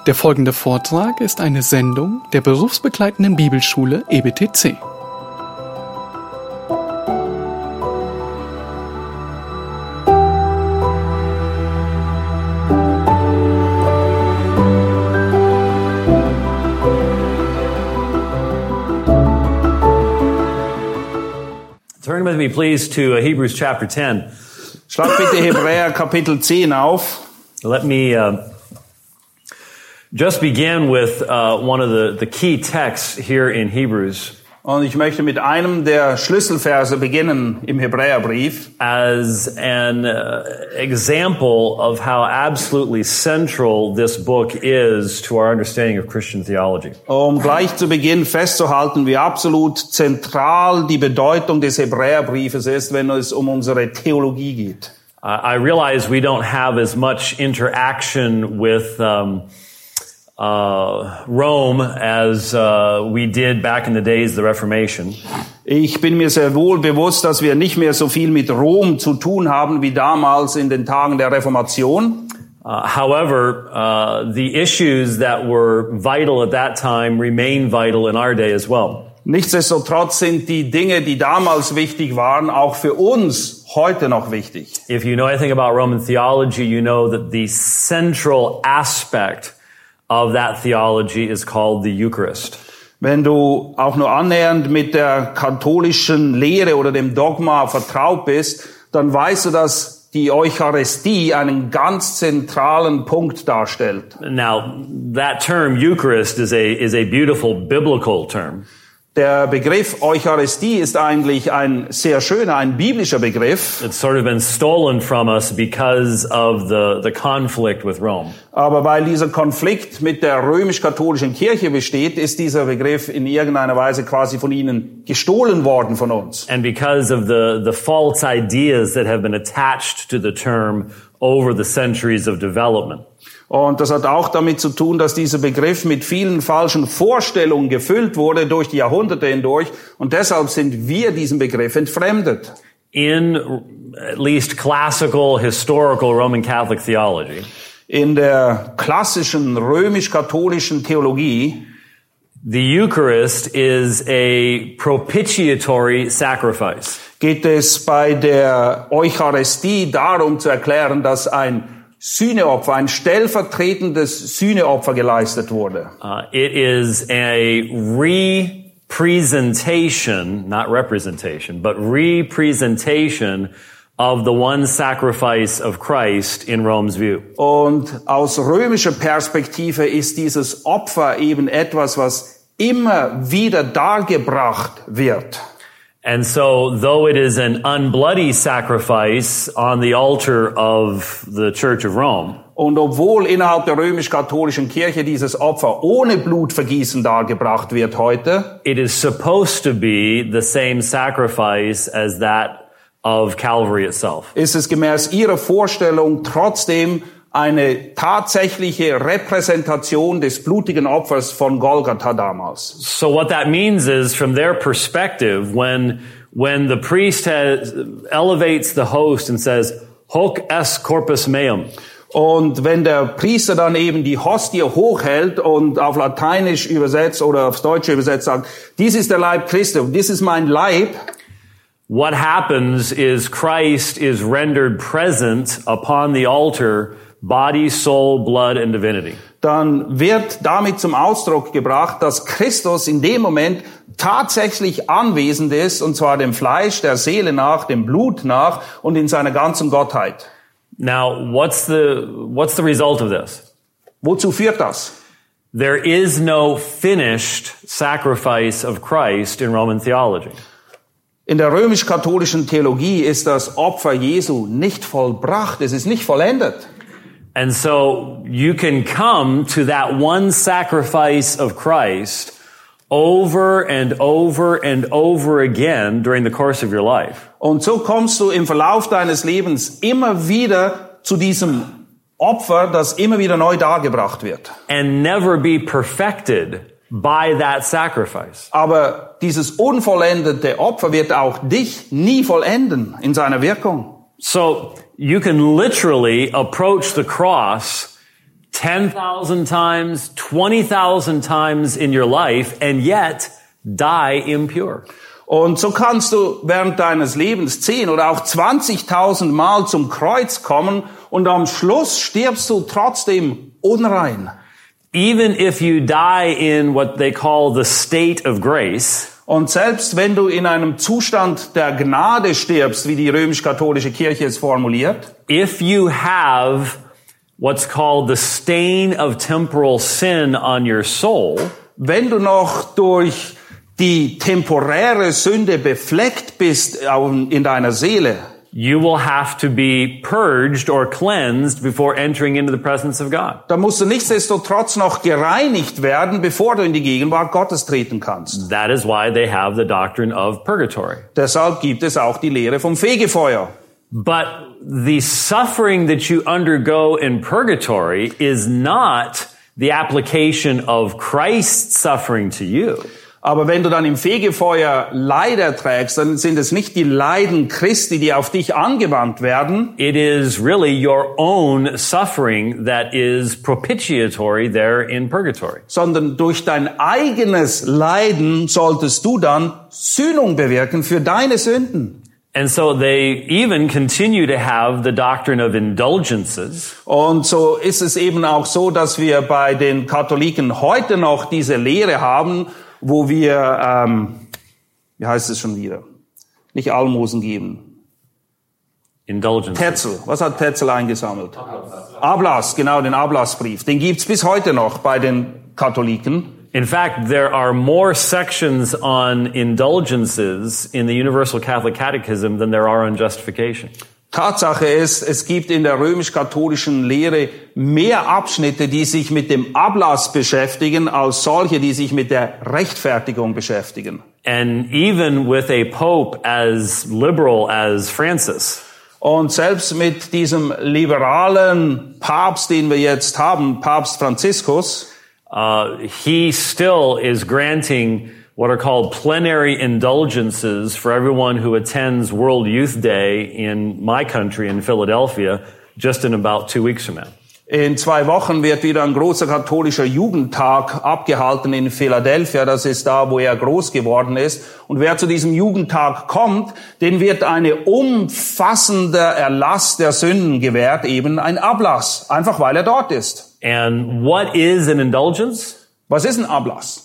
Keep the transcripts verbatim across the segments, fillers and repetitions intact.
Der folgende Vortrag ist eine Sendung der berufsbegleitenden Bibelschule E B T C. Turn with me, please, to uh, Hebrews chapter ten. Schlag bitte Hebräer Kapitel zehn auf. Let me uh, just begin with uh, one of the, the key texts here in Hebrews. Und ich möchte mit einem der Schlüsselverse beginnen im Hebräerbrief. As an uh, example of how absolutely central this book is to our understanding of Christian theology. Um gleich zu Beginn festzuhalten, wie absolut zentral die Bedeutung des Hebräerbriefes ist, wenn es um unsere Theologie geht. Uh, I realize we don't have as much interaction with um, uh, Rome as uh, we did back in the days of the Reformation. Ich bin mir sehr wohl bewusst, dass wir nicht mehr so viel mit Rom zu tun haben wie damals in den Tagen der Reformation. Uh, however, uh, the issues that were vital at that time remain vital in our day as well. Nichtsdestotrotz sind die Dinge, die damals wichtig waren, auch für uns heute noch wichtig. If you know anything about Roman theology, you know that the central aspect of that theology is called the Eucharist. Wenn du auch nur annähernd mit der katholischen Lehre oder dem Dogma vertraut bist, dann weißt du, dass die Eucharistie einen ganz zentralen Punkt darstellt. Now, that term Eucharist is a is a beautiful biblical term. Der Begriff Eucharistie ist eigentlich ein sehr schöner, ein biblischer Begriff. It's sort of been stolen from us because of the the conflict with Rome. Aber weil dieser Konflikt mit der römisch-katholischen Kirche besteht, ist dieser Begriff in irgendeiner Weise quasi von ihnen gestohlen worden von uns. And because of the the false ideas that have been attached to the term over the centuries of development. Und das hat auch damit zu tun, dass dieser Begriff mit vielen falschen Vorstellungen gefüllt wurde durch die Jahrhunderte hindurch. Und deshalb sind wir diesem Begriff entfremdet. In at least classical, historical Roman Catholic theology, In der klassischen römisch-katholischen Theologie, the Eucharist is a propitiatory sacrifice. geht es bei der Eucharistie darum zu erklären, dass ein Sühneopfer, ein stellvertretendes Sühneopfer geleistet wurde. Uh, it is a representation, not representation, but representation of the one sacrifice of Christ in Rome's view. Und aus römischer Perspektive ist dieses Opfer eben etwas, was immer wieder dargebracht wird. And so, though it is an unbloody sacrifice on the altar of the Church of Rome, Und obwohl innerhalb der römisch-katholischen Kirche dieses Opfer ohne Blutvergießen dargebracht wird heute, it is supposed to be the same sacrifice as that of Calvary itself. ist es gemäß ihrer Vorstellung trotzdem eine tatsächliche Repräsentation des blutigen Opfers von Golgatha damals. So what that means is, from their perspective, when when the priest has, elevates the host and says, "Hoc est corpus meum," Und wenn der Priester dann eben die Hostie hochhält und auf Lateinisch übersetzt oder aufs Deutsche übersetzt sagt, dies ist der Leib Christi, dies ist mein Leib, what happens is Christ is rendered present upon the altar, body, soul, blood, and divinity. dann wird damit zum Ausdruck gebracht, dass Christus in dem Moment tatsächlich anwesend ist, und zwar dem Fleisch, der Seele nach, dem Blut nach und in seiner ganzen Gottheit. Now, what's the what's the result of this? Wozu führt das? There is no finished sacrifice of Christ in Roman theology. In der römisch-katholischen Theologie ist das Opfer Jesu nicht vollbracht, es ist nicht vollendet. And so you can come to that one sacrifice of Christ over and over and over again during the course of your life. Und so kommst du im Verlauf deines Lebens immer wieder zu diesem Opfer, das immer wieder neu dargebracht wird. And never be perfected by that sacrifice. Aber dieses unvollendete Opfer wird auch dich nie vollenden in seiner Wirkung. So you can literally approach the cross ten thousand times, twenty thousand times in your life and yet die impure. Und so kannst du während deines Lebens zehn oder auch zwanzigtausend Mal zum Kreuz kommen und am Schluss stirbst du trotzdem unrein. Even if you die in what they call the state of grace, und selbst wenn du in einem Zustand der Gnade stirbst, wie die römisch-katholische Kirche es formuliert, if you have what's called the stain of temporal sin on your soul, wenn du noch durch die temporäre Sünde befleckt bist in deiner Seele, you will have to be purged or cleansed before entering into the presence of God. Da musst du nichtsdestotrotz noch gereinigt werden, bevor du in die Gegenwart Gottes treten kannst. That is why they have the doctrine of purgatory. Deshalb gibt es auch die Lehre vom Fegefeuer. But the suffering that you undergo in purgatory is not the application of Christ's suffering to you. Aber wenn du dann im Fegefeuer Leid erträgst, dann sind es nicht die Leiden Christi, die auf dich angewandt werden. It is really your own suffering that is propitiatory there in purgatory. Sondern durch dein eigenes Leiden solltest du dann Sühnung bewirken für deine Sünden. And so they even continue to have the doctrine of indulgences. Und so ist es eben auch so, dass wir bei den Katholiken heute noch diese Lehre haben, wo wir, ähm, wie heißt es schon wieder, nicht Almosen geben. Indulgences. Tetzel. Was hat Tetzel eingesammelt? Ablass. Ablass, genau, den Ablassbrief. Den gibt's bis heute noch bei den Katholiken. In fact, there are more sections on indulgences in the Universal Catholic Catechism than there are on justification. Tatsache ist, es gibt in der römisch-katholischen Lehre mehr Abschnitte, die sich mit dem Ablass beschäftigen, als solche, die sich mit der Rechtfertigung beschäftigen. And even with a pope as liberal as Francis. Und selbst mit diesem liberalen Papst, den wir jetzt haben, Papst Franziskus, uh, he still is granting what are called plenary indulgences for everyone who attends World Youth Day in my country, in Philadelphia, just in about two weeks from now. In zwei Wochen wird wieder ein großer katholischer Jugendtag abgehalten in Philadelphia. Das ist da, wo er groß geworden ist. Und wer zu diesem Jugendtag kommt, den wird eine umfassende Erlass der Sünden gewährt, eben ein Ablass, einfach weil er dort ist. And what is an indulgence? Was ist ein Ablass?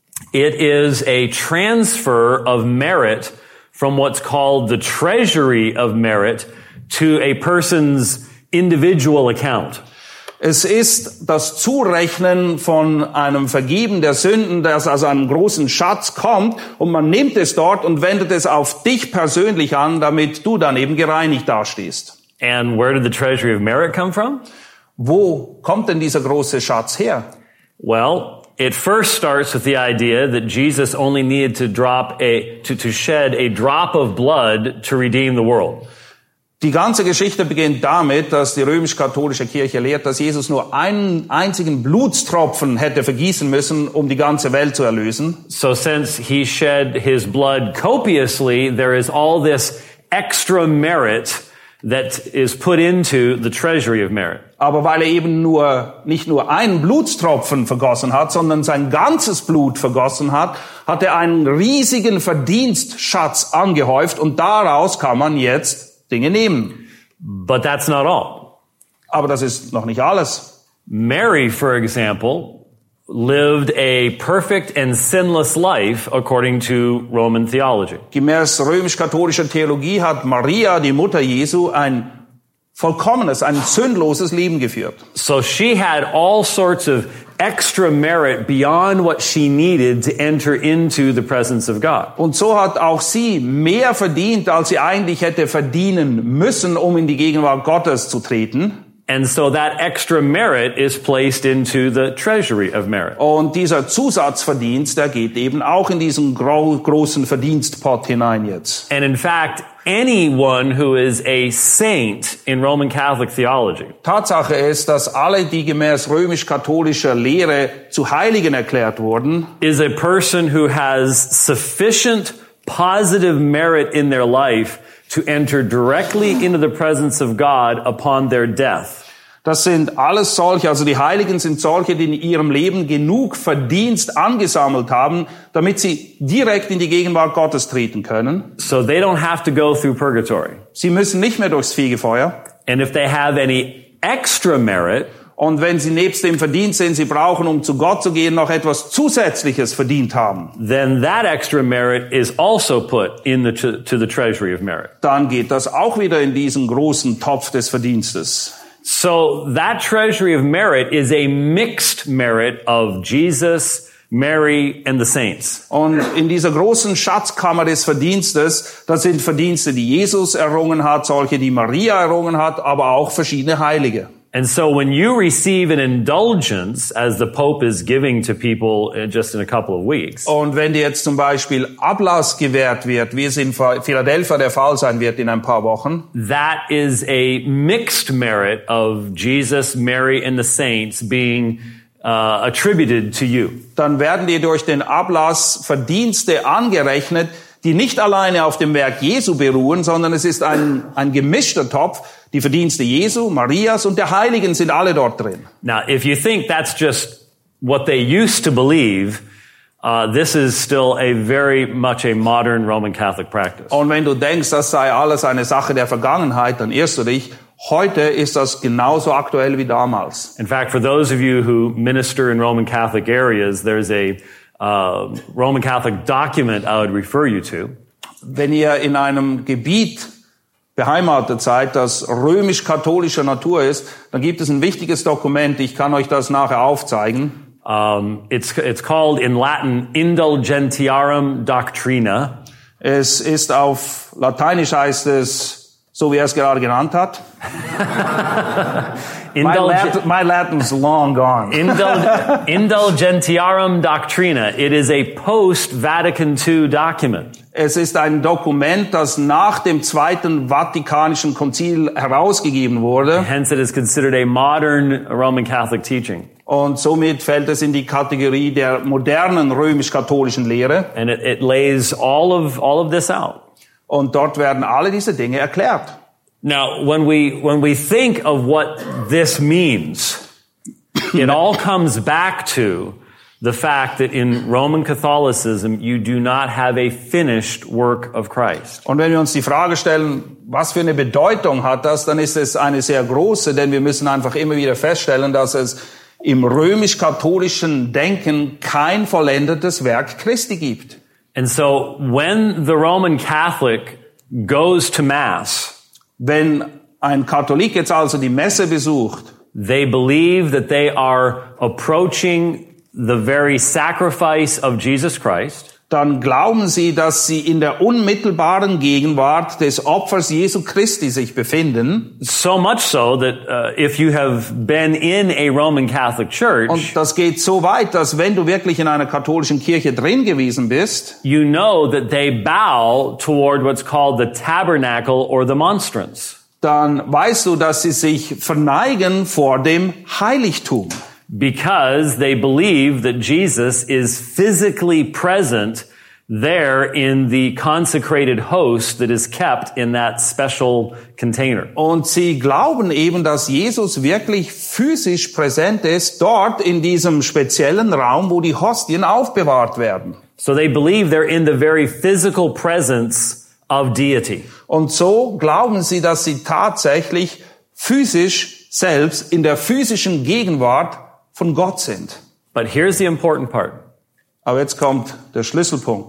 It is a transfer of merit from what's called the treasury of merit to a person's individual account. Es ist das Zurechnen von einem Vergeben der Sünden, das aus einem großen Schatz kommt, und man nimmt es dort und wendet es auf dich persönlich an, damit du dann eben gereinigt dastehst. And where did the treasury of merit come from? Wo kommt denn dieser große Schatz her? Well, it first starts with the idea that Jesus only needed to drop a to, to shed a drop of blood to redeem the world. Die ganze Geschichte beginnt damit, dass die römisch-katholische Kirche lehrt, dass Jesus nur einen einzigen Blutstropfen hätte vergießen müssen, um die ganze Welt zu erlösen. So since he shed his blood copiously, there is all this extra merit that is put into the treasury of merit. Aber weil er eben nur, nicht nur einen Blutstropfen vergossen hat, sondern sein ganzes Blut vergossen hat, hat er einen riesigen Verdienstschatz angehäuft, und daraus kann man jetzt Dinge nehmen. But that's not all. Aber das ist noch nicht alles. Mary, for example, lived a perfect and sinless life according to Roman theology. Gemäß römisch-katholischer Theologie hat Maria, die Mutter Jesu, ein vollkommenes, ein sündloses Leben geführt. So she had all sorts of extra merit beyond what she needed to enter into the presence of God. Und so hat auch sie mehr verdient, als sie eigentlich hätte verdienen müssen, um in die Gegenwart Gottes zu treten. And so that extra merit is placed into the treasury of merit. Und dieser Zusatzverdienst, der geht eben auch in diesen gro- großen Verdienstpot hinein jetzt. And in fact, anyone who is a saint in Roman Catholic theology Tatsache ist, dass alle, die gemäß römisch-katholischer Lehre zu Heiligen erklärt wurden, is a person who has sufficient positive merit in their life to enter directly into the presence of God upon their death. Das sind alles solche, also die Heiligen sind solche, die in ihrem Leben genug Verdienst angesammelt haben, damit sie direkt in die Gegenwart Gottes treten können. So they don't have to go through purgatory. Sie müssen nicht mehr durchs Fegefeuer. And if they have any extra merit, und wenn sie nebst dem Verdienst, den sie brauchen, um zu Gott zu gehen, noch etwas Zusätzliches verdient haben, then that extra merit is also put in the to, to the treasury of merit. Dann geht das auch wieder in diesen großen Topf des Verdienstes. So that treasury of merit is a mixed merit of Jesus, Mary and the saints. Und in dieser großen Schatzkammer des Verdienstes, das sind Verdienste, die Jesus errungen hat, solche, die Maria errungen hat, aber auch verschiedene Heilige. And so when you receive an indulgence, as the Pope is giving to people just in a couple of weeks. Und wenn dir jetzt zum Beispiel Ablass gewährt wird, wie es in Philadelphia der Fall sein wird in ein paar Wochen, that is a mixed merit of Jesus, Mary and the saints being uh, attributed to you. Dann werden dir durch den Ablass Verdienste angerechnet, die nicht alleine auf dem Werk Jesu beruhen, sondern es ist ein, ein gemischter Topf. Die Verdienste Jesu, Marias und der Heiligen sind alle dort drin. Now, if you think that's just what they used to believe, uh, this is still a very much a modern Roman Catholic practice. Und wenn du denkst, das sei alles eine Sache der Vergangenheit, dann irrst du dich. Heute ist das genauso aktuell wie damals. In fact, for those of you who minister in Roman Catholic areas, there's a uh, Roman Catholic document I would refer you to. Wenn ihr in einem Gebiet beheimatet seid, das römisch-katholischer Natur ist, dann gibt es ein wichtiges Dokument. Ich kann euch das nachher aufzeigen. Um, it's it's called in Latin Indulgentiarum Doctrina. Es ist auf Lateinisch heißt es, so wie er es gerade genannt hat. my, Latin, my Latin's long gone. Indul- Indulgentiarum Doctrina. It is a post-Vatican two document. Es ist ein Dokument, das nach dem Zweiten Vatikanischen Konzil herausgegeben wurde. Hence it is considered a modern Roman Catholic teaching. Und somit fällt es in die Kategorie der modernen römisch-katholischen Lehre. And it, it lays all of all of this out. Und dort werden alle diese Dinge erklärt. Now, when we when we think of what this means, it all comes back to the fact that in Roman Catholicism you do not have a finished work of Christ. Und wenn wir uns die Frage stellen, was für eine Bedeutung hat das, dann ist es eine sehr große, denn wir müssen einfach immer wieder feststellen, dass es im römisch-katholischen Denken kein vollendetes Werk Christi gibt. And so when the Roman Catholic goes to Mass, wenn ein Katholik jetzt also die Messe besucht, they believe that they are approaching the very sacrifice of Jesus Christ. Dann glauben sie, dass sie in der unmittelbaren Gegenwart des Opfers Jesu Christi sich befinden. So much so that uh, if you have been in a Roman Catholic church, und das geht so weit, dass wenn du wirklich in einer katholischen Kirche drin gewesen bist, you know that they bow toward what's called the tabernacle or the monstrance. Dann weißt du, dass sie sich verneigen vor dem Heiligtum. Because they believe that Jesus is physically present there in the consecrated host that is kept in that special container. Und sie glauben eben, dass Jesus wirklich physisch präsent ist, dort in diesem speziellen Raum, wo die Hostien aufbewahrt werden. So they believe they're in the very physical presence of deity. Und so glauben sie, dass sie tatsächlich physisch selbst in der physischen Gegenwart von Gott sind. But here's the important part. Aber jetzt kommt der Schlüsselpunkt.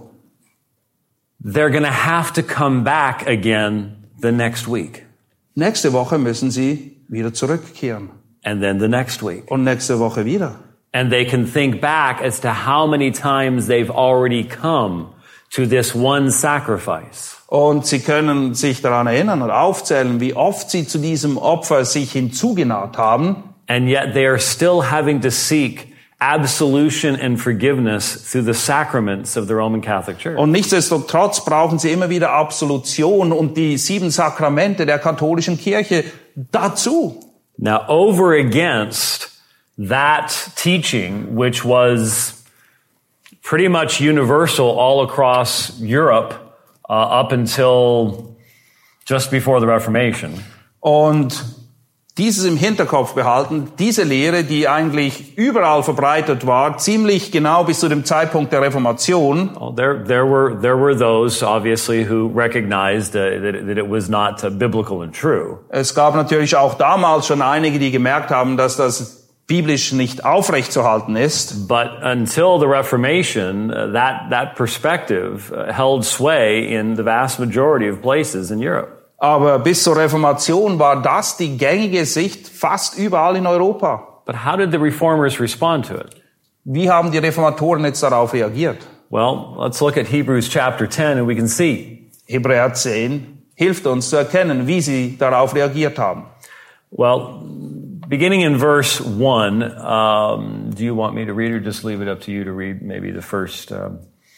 They're going to have to come back again the next week. Nächste Woche müssen sie wieder zurückkehren. And then the next week. Und nächste Woche wieder. And they can think back as to how many times they've already come to this one sacrifice. Und sie können sich daran erinnern und aufzählen, wie oft sie zu diesem Opfer sich hinzugenaht haben. And yet they are still having to seek absolution and forgiveness through the sacraments of the Roman Catholic Church. Und nichtsdestotrotz brauchen sie immer wieder Absolution und die sieben Sakramente der katholischen Kirche dazu. Now, over against that teaching, which was pretty much universal all across Europe uh, up until just before the Reformation. Und dieses im Hinterkopf behalten, diese Lehre, die eigentlich überall verbreitet war, ziemlich genau bis zu dem Zeitpunkt der Reformation. Well, there, there were, there were those, obviously, who recognized uh, that, that it was not uh, biblical and true. Es gab natürlich auch damals schon einige, die gemerkt haben, dass das biblisch nicht aufrechtzuerhalten ist. But until the Reformation, uh, that, that perspective uh, held sway in the vast majority of places in Europe. Aber bis zur Reformation war das die gängige Sicht fast überall in Europa. But how did the Reformers respond to it? Wie haben die Reformatoren jetzt darauf reagiert? Well, let's look at Hebrews chapter ten and we can see. Hebräer zehn hilft uns zu erkennen, wie sie darauf reagiert haben. Well, beginning in verse one, um, do you want me to read or just leave it up to you to read maybe the first... Um,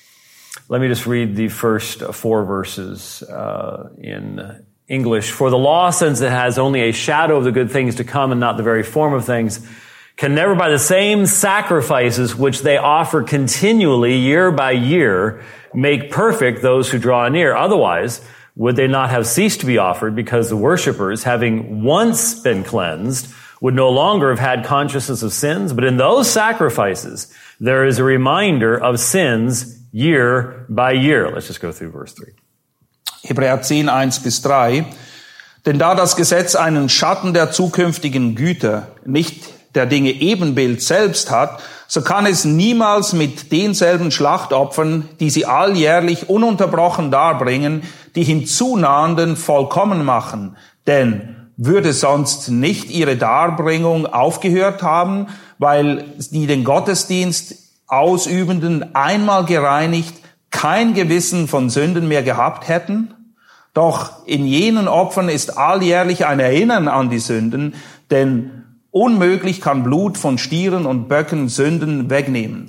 let me just read the first four verses uh, in English. For the law, since it has only a shadow of the good things to come and not the very form of things, can never by the same sacrifices which they offer continually year by year make perfect those who draw near. Otherwise, would they not have ceased to be offered, because the worshippers, having once been cleansed, would no longer have had consciousness of sins? But in those sacrifices, there is a reminder of sins year by year. Let's just go through verse three. Hebräer zehn, eins bis drei. Denn da das Gesetz einen Schatten der zukünftigen Güter, nicht der Dinge Ebenbild selbst hat, so kann es niemals mit denselben Schlachtopfern, die sie alljährlich ununterbrochen darbringen, die hinzunahenden vollkommen machen. Denn würde sonst nicht ihre Darbringung aufgehört haben, weil die den Gottesdienst Ausübenden einmal gereinigt kein Gewissen von Sünden mehr gehabt hätten? Doch in jenen Opfern ist alljährlich ein Erinnern an die Sünden, denn unmöglich kann Blut von Stieren und Böcken Sünden wegnehmen.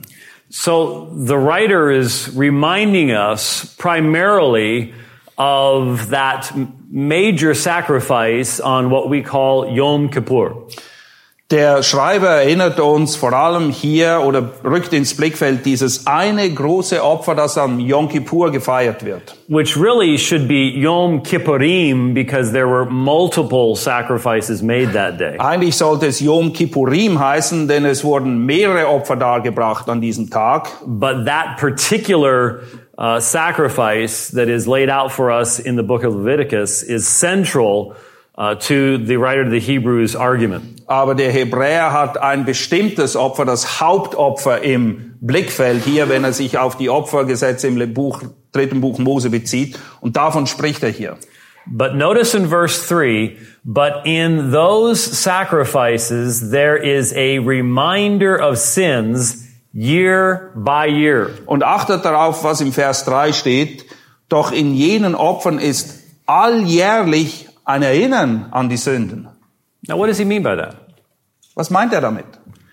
So the writer is reminding us primarily of that major sacrifice on what we call Yom Kippur. Der Schreiber erinnert uns vor allem hier oder rückt ins Blickfeld dieses eine große Opfer, das am Yom Kippur gefeiert wird. Which really should be Yom Kippurim, because there were multiple sacrifices made that day. Eigentlich sollte es Yom Kippurim heißen, denn es wurden mehrere Opfer dargebracht an diesem Tag. But that particular uh, sacrifice that is laid out for us in the book of Leviticus is central Uh, to the writer of the Hebrews argument. Aber der Hebräer hat ein bestimmtes Opfer, das Hauptopfer im Blickfeld hier, wenn er sich auf die Opfergesetze im Buch, dritten Buch Mose bezieht. Und davon spricht er hier. But notice in verse three, but in those sacrifices there is a reminder of sins year by year. Und achtet darauf, was im Vers drei steht. Doch in jenen Opfern ist alljährlich ein Erinnern an die Sünden. Now, what does he mean by that? Was meint er damit?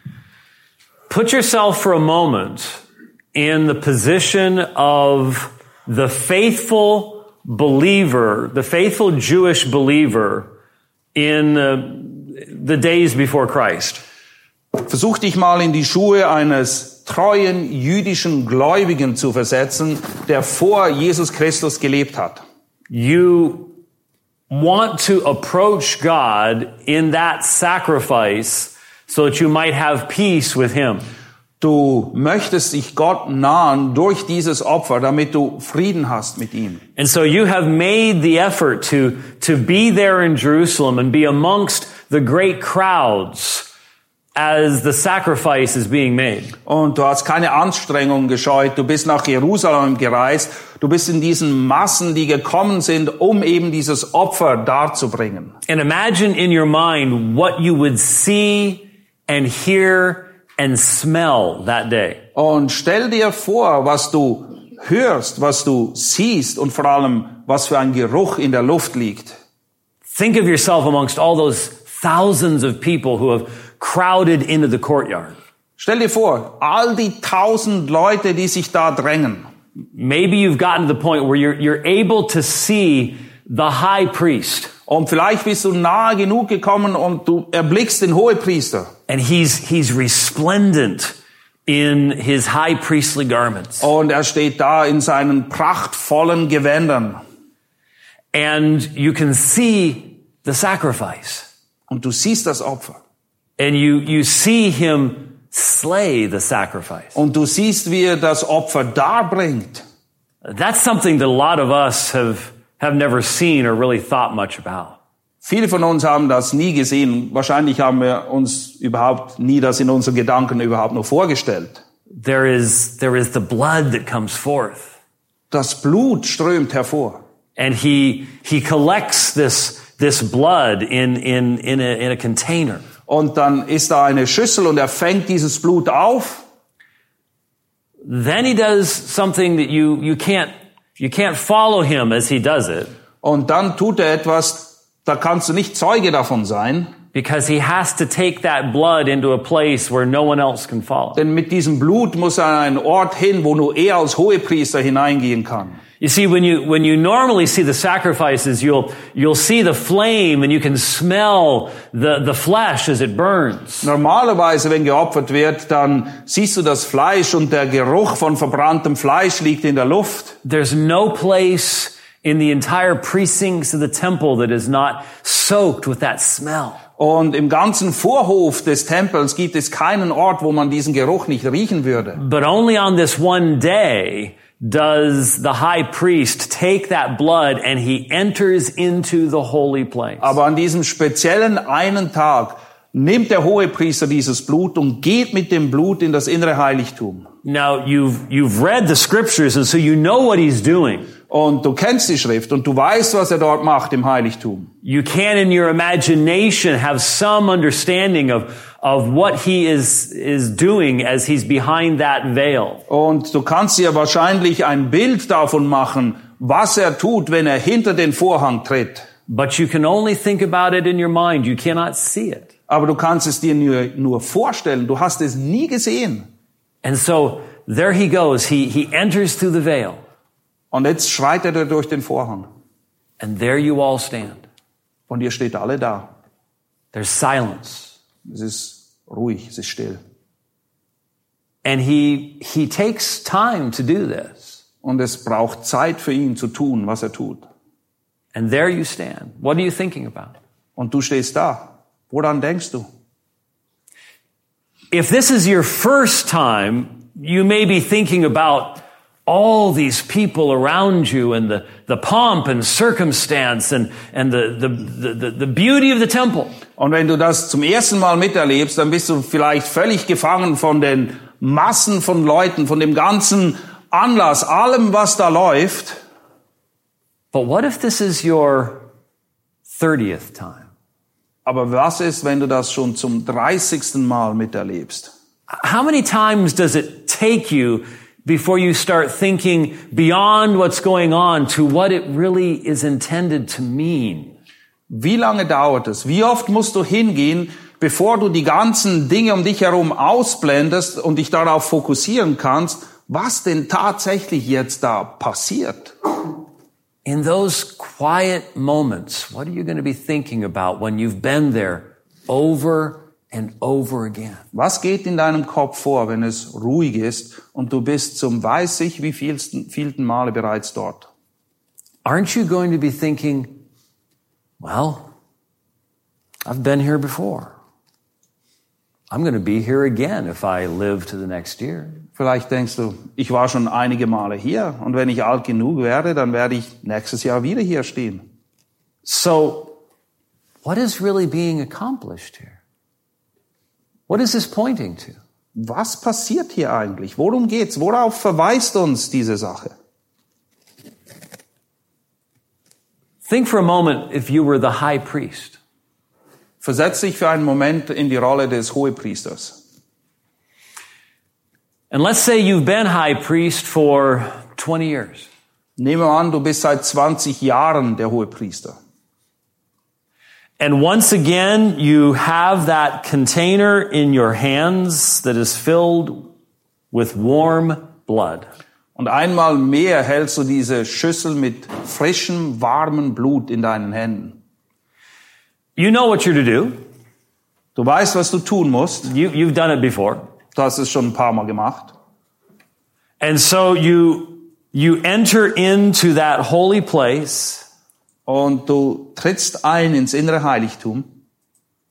Put yourself for a moment in the position of the faithful believer, the faithful Jewish believer in uh, the days before Christ. Versuch dich mal in die Schuhe eines treuen jüdischen Gläubigen zu versetzen, der vor Jesus Christus gelebt hat. You want to approach God in that sacrifice so that you might have peace with Him. Du möchtest dich Gott nahen durch dieses Opfer, damit du Frieden hast mit ihm. And so you have made the effort to, to be there in Jerusalem and be amongst the great crowds as the sacrifice is being made. Und du hast keine Anstrengung gescheut. Du bist nach Jerusalem gereist. Du bist in diesen Massen, die gekommen sind, um eben dieses Opfer darzubringen. And imagine in your mind what you would see and hear and smell that day. Und stell dir vor, was du hörst, was du siehst und vor allem, was für ein Geruch in der Luft liegt. Think of yourself amongst all those thousands of people who have crowded into the courtyard. Stell dir vor, all die tausend Leute, die sich da drängen. Maybe you've gotten to the point where you're, you're able to see the high priest. Und vielleicht bist du nahe genug gekommen und du erblickst den Hohepriester. And he's, he's resplendent in his high priestly garments. Und er steht da in seinen prachtvollen Gewändern. And you can see the sacrifice. Und du siehst das Opfer. And you, you see him slay the sacrifice. Und du siehst, wie er das Opfer darbringt. That's something that a lot of us have, have never seen or really thought much about. Viele von uns haben das nie gesehen. Wahrscheinlich haben wir uns überhaupt nie das in unseren Gedanken überhaupt noch vorgestellt. There is, there is the blood that comes forth. Das Blut strömt hervor. And he, he collects this, this blood in, in, in a, in a container. Und dann ist da eine Schüssel und er fängt dieses Blut auf. Then he does something that you, you can't, you can't follow him as he does it. Und dann tut er etwas, da kannst du nicht Zeuge davon sein. Because he has to take that blood into a place where no one else can follow. Denn mit diesem Blut muss er an einen Ort hin, wo nur er als Hohepriester hineingehen kann. You see, when you, when you normally see the sacrifices, you'll, you'll see the flame and you can smell the, the flesh as it burns. Normalerweise, wenn geopfert wird, dann siehst du das Fleisch und der Geruch von verbranntem Fleisch liegt in der Luft. There's no place in the entire precincts of the temple that is not soaked with that smell. Und im ganzen Vorhof des Tempels gibt es keinen Ort, wo man diesen Geruch nicht riechen würde. But only on this one day does the high priest take that blood and he enters into the holy place. Aber an diesem speziellen einen Tag nimmt der Hohepriester dieses Blut und geht mit dem Blut in das innere Heiligtum. Now, you've, you've read the scriptures and so you know what he's doing. Und du kennst die Schrift und du weißt, was er dort macht im Heiligtum. You can in your imagination have some understanding of, of what he is, is doing as he's behind that veil. Und du kannst dir wahrscheinlich ein Bild davon machen, was er tut, wenn er hinter den Vorhang tritt. But you can only think about it in your mind. You cannot see it. Aber du kannst es dir nur, nur vorstellen. Du hast es nie gesehen. And so there he goes. He, he enters through the veil. Und jetzt schreitet er durch den Vorhang. And there you all stand. Und ihr steht alle da. There's silence. Es ist ruhig, es ist still. And he, he takes time to do this. Und es braucht Zeit für ihn zu tun, was er tut. And there you stand. What are you thinking about? Und du stehst da. Woran denkst du? If this is your first time, you may be thinking about all these people around you and the, the pomp and circumstance and, and the, the, the, the beauty of the temple. Und wenn du das zum ersten Mal miterlebst, dann bist du vielleicht völlig gefangen von den Massen von Leuten, von dem ganzen Anlass, allem, was da läuft. But what if this is your thirtieth time? Aber was ist, wenn du das schon zum dreißigsten Mal miterlebst? How many times does it take you before you start thinking beyond what's going on to what it really is intended to mean? Wie lange dauert es? Wie oft musst du hingehen, bevor du die ganzen Dinge um dich herum ausblendest und dich darauf fokussieren kannst, was denn tatsächlich jetzt da passiert? In those quiet moments, what are you going to be thinking about when you've been there over and over again? Was geht in deinem Kopf vor, wenn es ruhig ist und du bist zum weiß ich wie vielten, vielten Male bereits dort? Aren't you going to be thinking, well, I've been here before. I'm going to be here again if I live to the next year. Vielleicht denkst du, ich war schon einige Male hier und wenn ich alt genug werde, dann werde ich nächstes Jahr wieder hier stehen. So, what is really being accomplished here? What is this pointing to? Was passiert hier eigentlich? Worum geht's? Worauf verweist uns diese Sache? Think for a moment if you were the high priest. Versetz dich für einen Moment in die Rolle des Hohepriesters. And let's say you've been high priest for twenty years. Nehmen wir an, du bist seit zwanzig Jahren der Hohepriester. And once again, you have that container in your hands that is filled with warm blood. Und einmal mehr hältst du diese Schüssel mit frischem, warmem Blut in deinen Händen. You know what you're to do. Du weißt, was du tun musst. You, you've done it before. Du hast es schon ein paar Mal gemacht. And so you, you enter into that holy place. Und du trittst ein ins innere Heiligtum.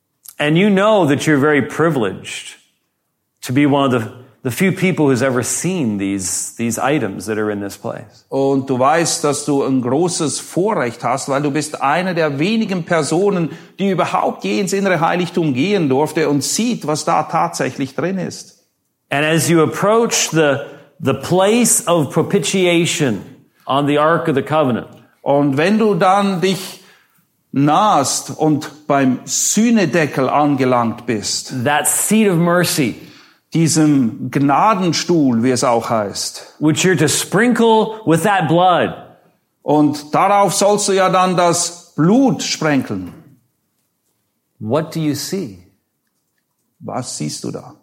And you know that you're very privileged to be one of the, the few people who's ever seen these, these items that are in this place. Und du weißt, dass du ein großes Vorrecht hast, weil du bist eine der wenigen Personen, die überhaupt je ins innere Heiligtum gehen durfte und sieht, was da tatsächlich drin ist. And as you approach the, the place of propitiation on the Ark of the Covenant, Und wenn du dann dich nahst und beim Sühnedeckel angelangt bist, that seat of mercy, diesem Gnadenstuhl, wie es auch heißt, which you're to sprinkle with that blood, und darauf sollst du ja dann das Blut sprenkeln. what do you see? Was siehst du da?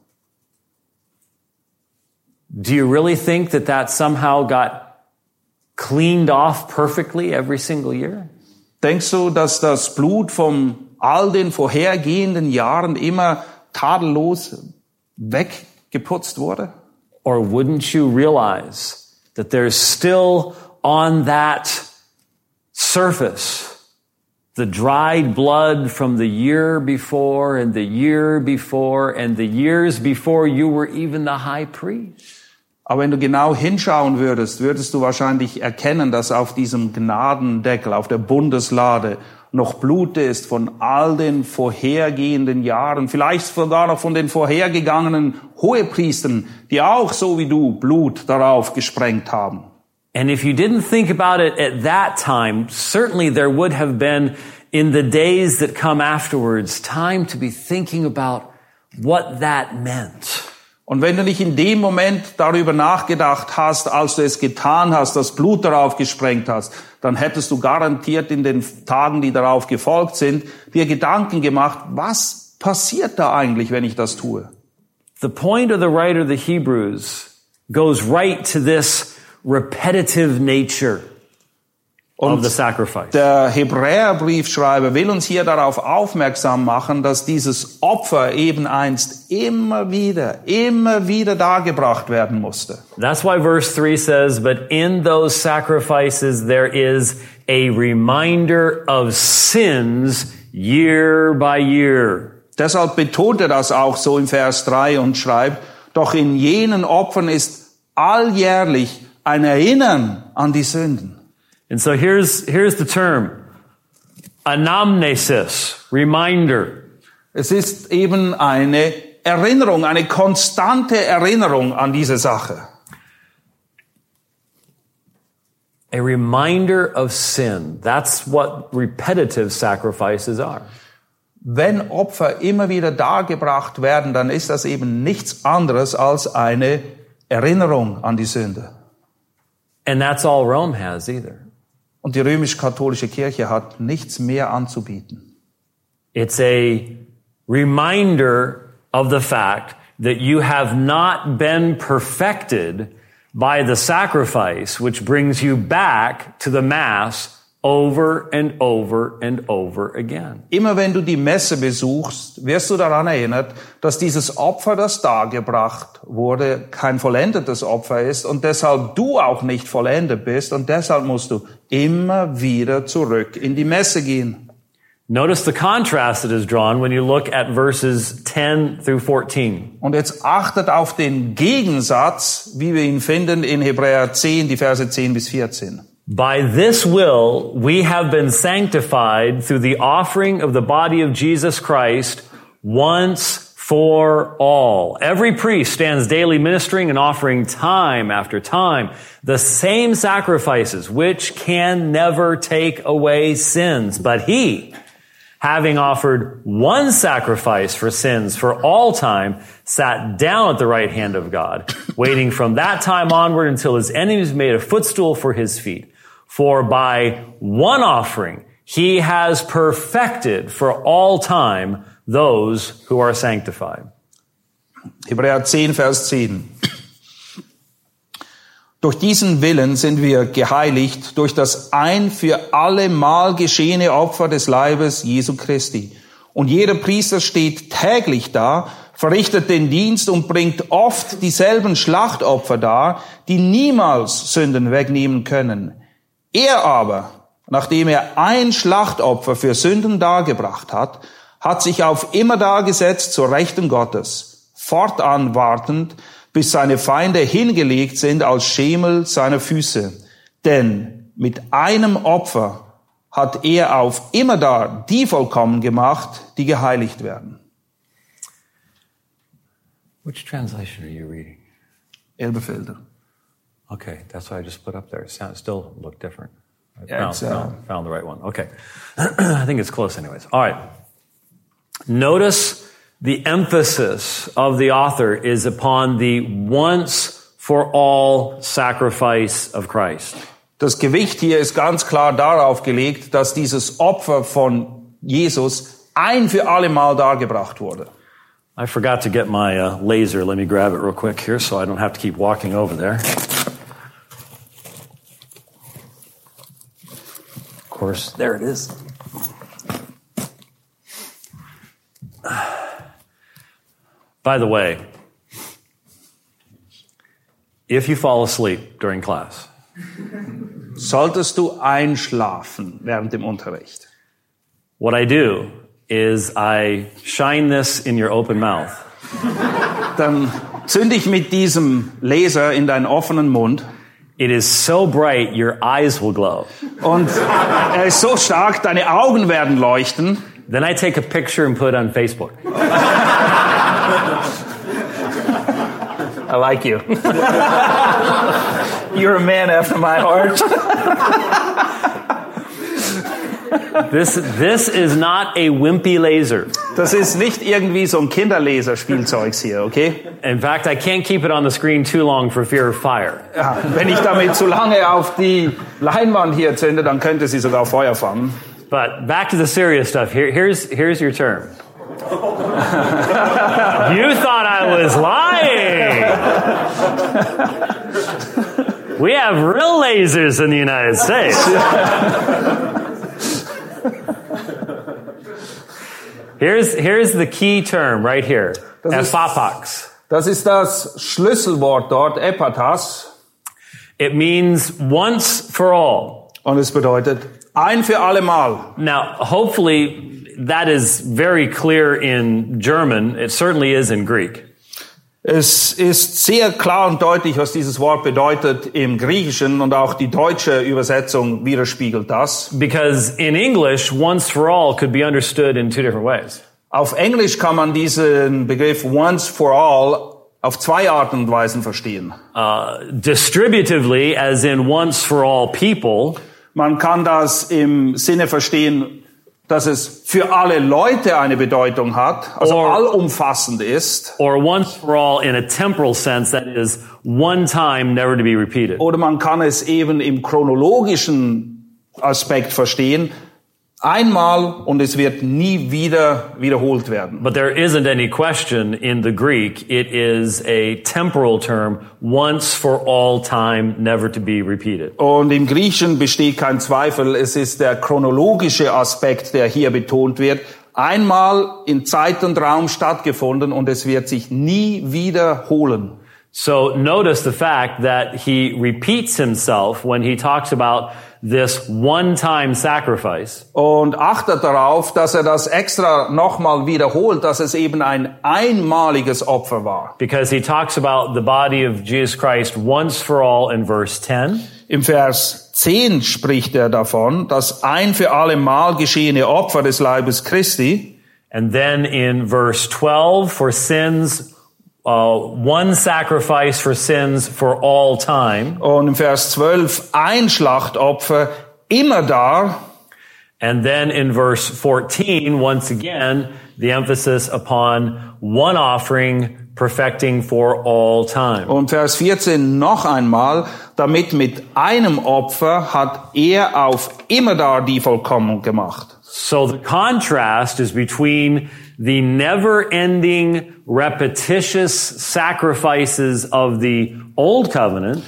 Do you really think that that somehow got cleaned off perfectly every single year? Denkst du, dass das Blut von all den vorhergehenden Jahren immer tadellos weggeputzt wurde? Or wouldn't you realize that there's still on that surface the dried blood from the year before and the year before and the years before you were even the high priest? Aber wenn du genau hinschauen würdest, würdest du wahrscheinlich erkennen, dass auf diesem Gnadendeckel, auf der Bundeslade, noch Blut ist von all den vorhergehenden Jahren, vielleicht sogar noch von den vorhergegangenen Hohepriestern, die auch so wie du Blut darauf gesprengt haben. And if you didn't think about it at that time, certainly there would have been, in the days that come afterwards, time to be thinking about what that meant. Und wenn du nicht in dem Moment darüber nachgedacht hast, als du es getan hast, das Blut darauf gesprengt hast, dann hättest du garantiert in den Tagen, die darauf gefolgt sind, dir Gedanken gemacht, was passiert da eigentlich, wenn ich das tue? The point of the writer of the Hebrews goes right to this repetitive nature of the sacrifice. Der Hebräerbriefschreiber will uns hier darauf aufmerksam machen, dass dieses Opfer eben einst immer wieder, immer wieder dargebracht werden musste. That's why verse three says, but in those sacrifices there is a reminder of sins year by year. Deshalb betont er das auch so im Vers drei und schreibt, doch in jenen Opfern ist alljährlich ein Erinnern an die Sünden. And so here's, here's the term. Anamnesis, reminder. Es ist eben eine Erinnerung, eine konstante Erinnerung an diese Sache. A reminder of sin. That's what repetitive sacrifices are. Wenn Opfer immer wieder dargebracht werden, dann ist das eben nichts anderes als eine Erinnerung an die Sünde. And that's all Rome has either. Und die römisch-katholische Kirche hat nichts mehr anzubieten. It's a reminder of the fact that you have not been perfected by the sacrifice which brings you back to the Mass over and over and over again. Immer wenn du die Messe besuchst, wirst du daran erinnert, dass dieses Opfer, das dargebracht wurde, kein vollendetes Opfer ist und deshalb du auch nicht vollendet bist und deshalb musst du immer wieder zurück in die Messe gehen. Notice the contrast that is drawn when you look at verses ten through fourteen. Und jetzt achtet auf den Gegensatz, wie wir ihn finden in Hebräer zehn, die Verse zehn bis vierzehn. By this will we have been sanctified through the offering of the body of Jesus Christ once for all. Every priest stands daily ministering and offering time after time the same sacrifices which can never take away sins. But he, having offered one sacrifice for sins for all time, sat down at the right hand of God, waiting from that time onward until his enemies made a footstool for his feet. For by one offering he has perfected for all time those who are sanctified. Hebräer zehn, Vers zehn. Durch diesen Willen sind wir geheiligt durch das ein für alle Mal geschehene Opfer des Leibes Jesu Christi. Und jeder Priester steht täglich da, verrichtet den Dienst und bringt oft dieselben Schlachtopfer dar, die niemals Sünden wegnehmen können. Er aber, nachdem er ein Schlachtopfer für Sünden dargebracht hat, hat sich auf immerdar gesetzt zur Rechten Gottes, fortan wartend, bis seine Feinde hingelegt sind als Schemel seiner Füße. Denn mit einem Opfer hat er auf immerdar die vollkommen gemacht, die geheiligt werden. Which translation are you reading? Elberfelder. Okay, that's what I just put up there. It sounds, still look different. I Yeah, found, it's, uh, found, found the right one. Okay. I think it's close anyways. All right. Notice the emphasis of the author is upon the once for all sacrifice of Christ. Das Gewicht hier ist ganz klar darauf gelegt, dass dieses Opfer von Jesus ein für alle Mal dargebracht wurde. I forgot to get my uh, laser. Let me grab it real quick here so I don't have to keep walking over there. Of course, there it is. By the way, if you fall asleep during class, Solltest du einschlafen während dem Unterricht, what I do is I shine this in your open mouth. dann zünde ich mit diesem Laser in deinen offenen Mund It is so bright your eyes will glow. und er ist so stark, deine Augen werden leuchten. Then I take a picture and put it on Facebook. I like you. You're a man after my heart. This this is not a wimpy laser. Das ist nicht irgendwie so ein Kinderlaserspielzeugs hier, okay? In fact, I can't keep it on the screen too long for fear of fire. Ja, wenn ich damit zu lange auf die Leinwand hier zünde, dann könnte sie sogar Feuer fangen. But back to the serious stuff. Here, here's here's your term. You thought I was lying. We have real lasers in the United States. Here's here's the key term right here. Ephapax. Das ist das Schlüsselwort dort, Epatas. It means once for all. Und es bedeutet ein für alle Mal. Now, hopefully that is very clear in German. It certainly is in Greek. Es ist sehr klar und deutlich, was dieses Wort bedeutet im Griechischen, und auch die deutsche Übersetzung widerspiegelt das. Because in English, once for all could be understood in two different ways. Auf Englisch kann man diesen Begriff once for all auf zwei Arten und Weisen verstehen. Uh, distributively, as in once for all people. Man kann das im Sinne verstehen, dass es für alle Leute eine Bedeutung hat, also Or- allumfassend ist. Or once for all in a temporal sense, that is one time, never to be repeated. Oder man kann es eben im chronologischen Aspekt verstehen. Einmal und es wird nie wieder wiederholt werden. But there isn't any question in the Greek. It is a temporal term, once for all time, never to be repeated. Und im Griechischen besteht kein Zweifel, es ist der chronologische Aspekt, der hier betont wird. Einmal in Zeit und Raum stattgefunden und es wird sich nie wiederholen. So notice the fact that he repeats himself when he talks about this one-time sacrifice. Und achtet darauf, dass er das extra nochmal wiederholt, dass es eben ein einmaliges Opfer war. Because he talks about the body of Jesus Christ once for all in verse ten. Im Vers zehn spricht er davon, das ein für alle Mal geschehene Opfer des Leibes Christi. And then in verse twelve, for sins, uh, one sacrifice for sins for all time. Und im Vers zwölf ein Schlachtopfer immer da. And then in verse fourteen, once again, the emphasis upon one offering perfecting for all time. Und Vers vierzehn noch einmal, damit mit einem Opfer hat er auf immerdar die Vollkommenung gemacht. So the contrast is between the never-ending, repetitious sacrifices of the Old Covenant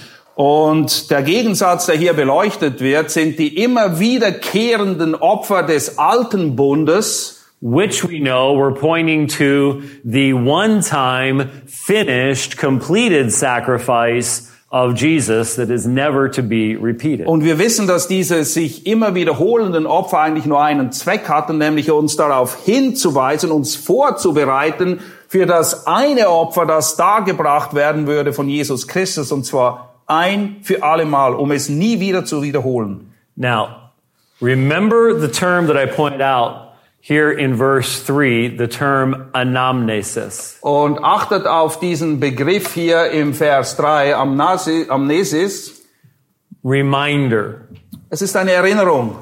Und der Gegensatz, der hier beleuchtet wird, sind die immer wiederkehrenden Opfer des alten Bundes, which we know we're pointing to the one-time, finished, completed sacrifice of Jesus that is never to be repeated. Und wir wissen, dass diese sich immer wiederholenden Opfer eigentlich nur einen Zweck hatten, nämlich uns darauf hinzuweisen, uns vorzubereiten für das eine Opfer, das dargebracht werden würde von Jesus Christus, und zwar ein für alle Mal, um es nie wieder zu wiederholen. Now, remember the term that I pointed out here in verse three, the term anamnesis. Und achtet auf diesen Begriff hier im Vers drei, Amnasi- Amnesis. Reminder. Es ist eine Erinnerung.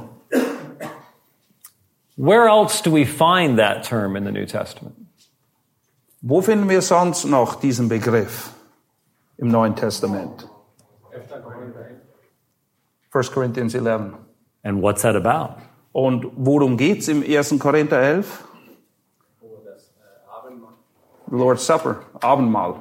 Where else do we find that term in the New Testament? Wo finden wir sonst noch diesen Begriff im Neuen Testament? First Corinthians eleven. And what's that about? Und worum geht's im ersten Korinther elf? Lord's Supper, Abendmahl.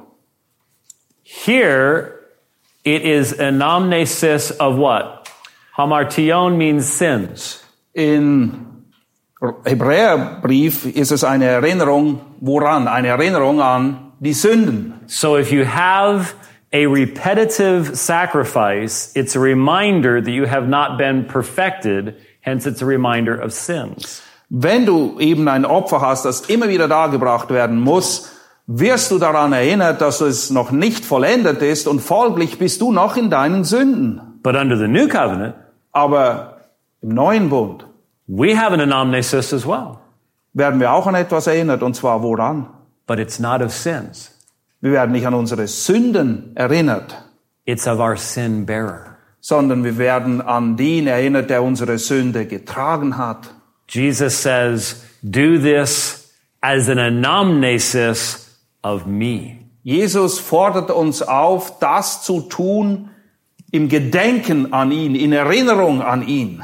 Here, it is anamnesis of what? Hamartion means sins. In Hebräerbrief ist es eine Erinnerung, woran? Eine Erinnerung an die Sünden. So if you have a repetitive sacrifice, it's a reminder that you have not been perfected. Hence, it's a reminder of sins. Wenn du eben ein Opfer hast, das immer wieder dargebracht werden muss, wirst du daran erinnert, dass es noch nicht vollendet ist, und folglich bist du noch in deinen Sünden. But under the new covenant, Aber im neuen Bund we have an anamnesis as well. werden wir auch an etwas erinnert, und zwar woran? But it's not of sins. Wir werden nicht an unsere Sünden erinnert, It's of our sin bearer. sondern wir werden an den erinnert, der unsere Sünde getragen hat. Jesus says, do this as an anamnesis of me. Jesus fordert uns auf, das zu tun im Gedenken an ihn, in Erinnerung an ihn.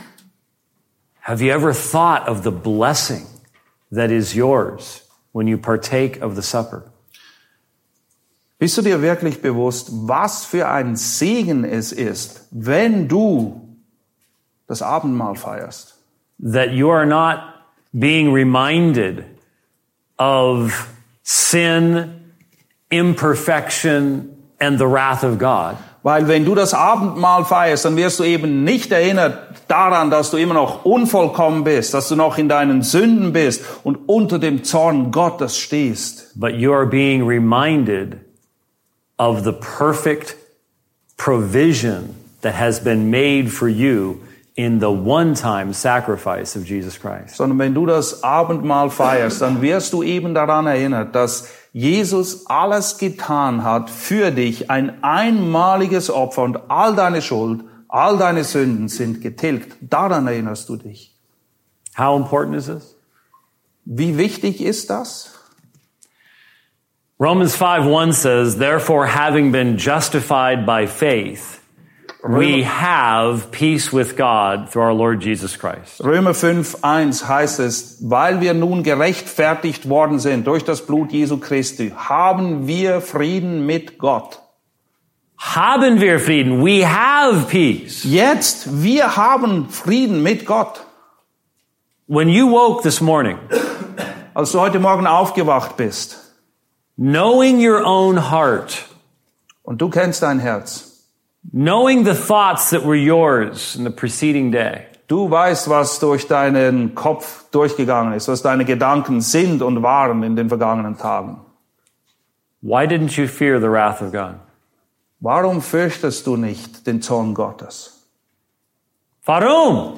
Have you ever thought of the blessing that is yours when you partake of the supper? Bist du dir wirklich bewusst, was für ein Segen es ist, wenn du das Abendmahl feierst? That you are not being reminded of sin, imperfection, and the wrath of God. Weil wenn du das Abendmahl feierst, dann wirst du eben nicht erinnert daran, dass du immer noch unvollkommen bist, dass du noch in deinen Sünden bist und unter dem Zorn Gottes stehst. But you are being reminded of the perfect provision that has been made for you in the one-time sacrifice of Jesus Christ. Sondern wenn du das Abendmahl feierst, dann wirst du eben daran erinnert, dass Jesus alles getan hat für dich, ein einmaliges Opfer, und all deine Schuld, all deine Sünden sind getilgt. Daran erinnerst du dich. How important is this? Wie wichtig ist das? Romans five one says, therefore, having been justified by faith, we have peace with God through our Lord Jesus Christ. Römer fünf eins heißt es, weil wir nun gerechtfertigt worden sind durch das Blut Jesu Christi, haben wir Frieden mit Gott. Haben wir Frieden? We have peace. Jetzt, wir haben Frieden mit Gott. When you woke this morning, Als du heute Morgen aufgewacht bist, knowing your own heart, und du kennst dein Herz, knowing the thoughts that were yours in the preceding day, du weißt, was durch deinen Kopf durchgegangen ist, was deine Gedanken sind und waren in den vergangenen Tagen. why didn't you fear the wrath of God? Warum fürchtest du nicht den Zorn Gottes? Warum?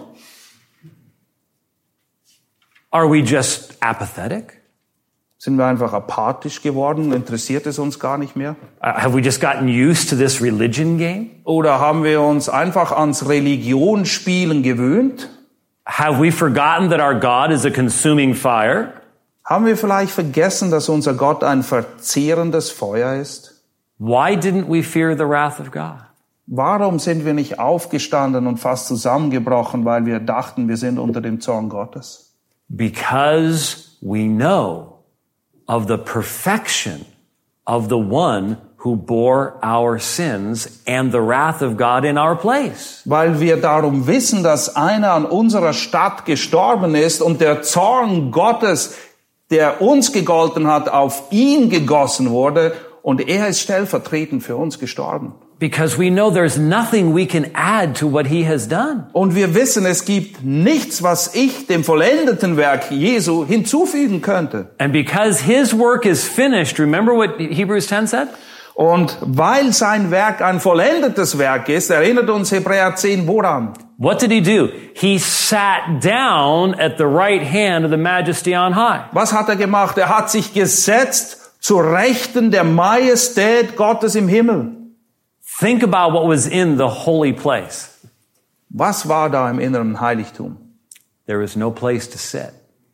Are we just apathetic? Sind wir einfach apathisch geworden? Interessiert es uns gar nicht mehr? Uh, have we just gotten used to this religion game? Oder haben wir uns einfach ans Religionsspielen gewöhnt? Have we forgotten that our God is a consuming fire? Haben wir vielleicht vergessen, dass unser Gott ein verzehrendes Feuer ist? Why didn't we fear the wrath of God? Warum sind wir nicht aufgestanden und fast zusammengebrochen, weil wir dachten, wir sind unter dem Zorn Gottes? Because we know of the perfection of the one who bore our sins and the wrath of God in our place. Weil wir darum wissen, dass einer an unserer Stadt gestorben ist und der Zorn Gottes, der uns gegolten hat, auf ihn gegossen wurde, und er ist stellvertretend für uns gestorben. Because we know there's nothing we can add to what he has done. Und wir wissen, es gibt nichts, was ich dem vollendeten Werk Jesu hinzufügen könnte. And because his work is finished, remember what Hebrews ten said? Und weil sein Werk ein vollendetes Werk ist, erinnert uns Hebräer zehn woran? What did he do? He sat down at the right hand of the Majesty on high. Was hat er gemacht? Er hat sich gesetzt zur Rechten der Majestät Gottes im Himmel. Think about what was in the holy place. Was war da im inneren Heiligtum? There was no place to sit.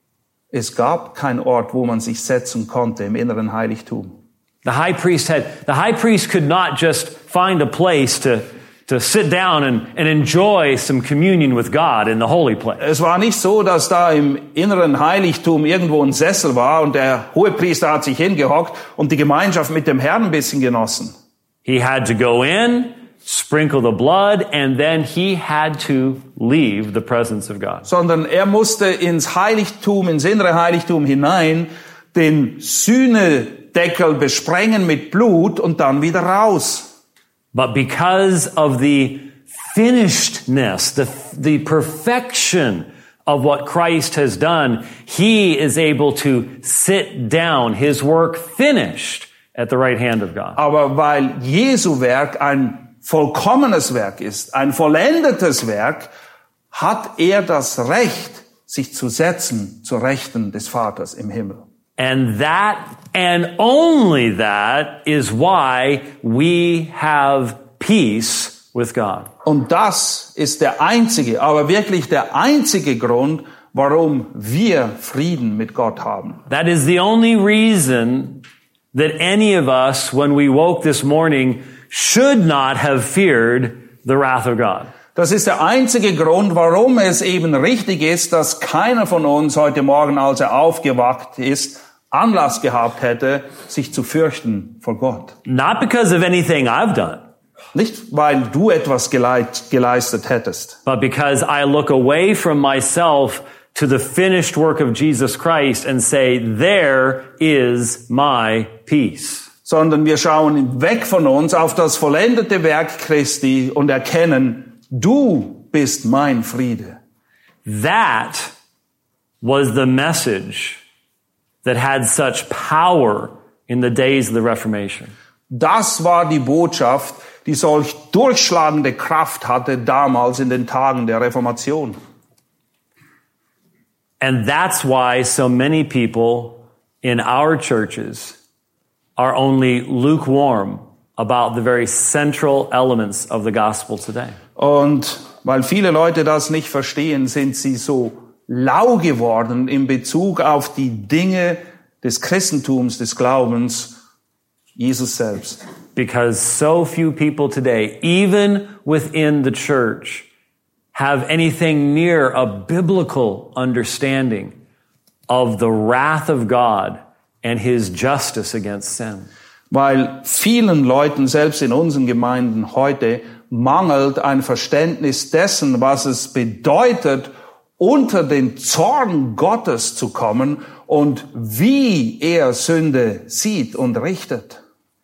Es gab keinen Ort, wo man sich setzen konnte im inneren Heiligtum. The high priest had, the high priest could not just find a place to, to sit down and, and enjoy some communion with God in the holy place. Es war nicht so, dass da im inneren Heiligtum irgendwo ein Sessel war und der Hohepriester hat sich hingehockt und die Gemeinschaft mit dem Herrn ein bisschen genossen. He had to go in, sprinkle the blood, and then he had to leave the presence of God. Sondern er musste ins Heiligtum, ins innere Heiligtum hinein, den Sühnedeckel besprengen mit Blut und dann wieder raus. But because of the finishedness, the, the perfection of what Christ has done, he is able to sit down, his work finished, at the right hand of God. Aber weil Jesu Werk ein vollkommenes Werk ist, ein vollendetes Werk, hat er das Recht, sich zu setzen zur Rechten des Vaters im Himmel. And that, and only that, is why we have peace with God. Und das ist der einzige, aber wirklich der einzige Grund, warum wir Frieden mit Gott haben. That is the only reason that any of us, when we woke this morning, should not have feared the wrath of God. Das ist der einzige Grund, warum es eben richtig ist, dass keiner von uns heute Morgen, als er aufgewacht ist, Anlass gehabt hätte, sich zu fürchten vor Gott. Not because of anything I've done. Nicht, weil du etwas geleit, geleistet hättest. But because I look away from myself to the finished work of Jesus Christ and say, there is my peace. Sondern wir schauen weg von uns auf das vollendete Werk Christi und erkennen, du bist mein Friede. That was the message that had such power in the days of the Reformation. Das war die Botschaft, die solch durchschlagende Kraft hatte damals in den Tagen der Reformation. And that's why so many people in our churches are only lukewarm about the very central elements of the gospel today. Und weil viele Leute das nicht verstehen, sind sie so lau geworden in Bezug auf die Dinge des Christentums, des Glaubens, Jesus selbst. Because so few people today, even within the church, have anything near a biblical understanding of the wrath of God and his justice against sin. Weil vielen Leuten, selbst in unseren Gemeinden heute, mangelt ein Verständnis dessen, was es bedeutet, unter den Zorn Gottes zu kommen und wie er Sünde sieht und richtet.